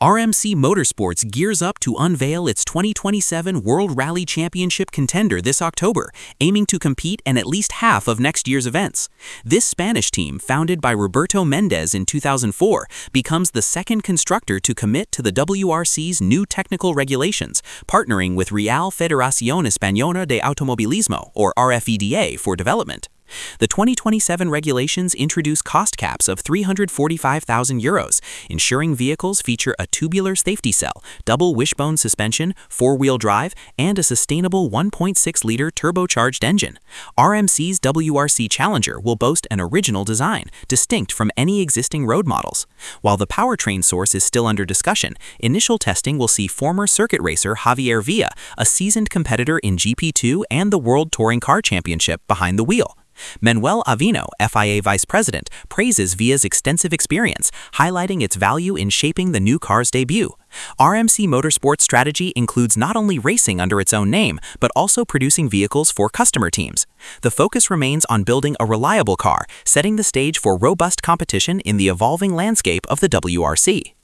RMC Motorsports gears up to unveil its 2027 World Rally Championship contender this October, aiming to compete in at least half of next year's events. This Spanish team, founded by Roberto Mendez in 2004, becomes the second constructor to commit to the WRC's new technical regulations, partnering with Real Federación Española de Automovilismo, or RFEDA, for development. The 2027 regulations introduce cost caps of €345,000, ensuring vehicles feature a tubular safety cell, double wishbone suspension, four-wheel drive, and a sustainable 1.6-liter turbocharged engine. RMC's WRC Challenger will boast an original design, distinct from any existing road models. While the powertrain source is still under discussion, initial testing will see former circuit racer Javier Villa, a seasoned competitor in GP2 and the World Touring Car Championship, behind the wheel. Manuel Avino, FIA Vice President, praises Villa's extensive experience, highlighting its value in shaping the new car's debut. RMC Motorsports' strategy includes not only racing under its own name, but also producing vehicles for customer teams. The focus remains on building a reliable car, setting the stage for robust competition in the evolving landscape of the WRC.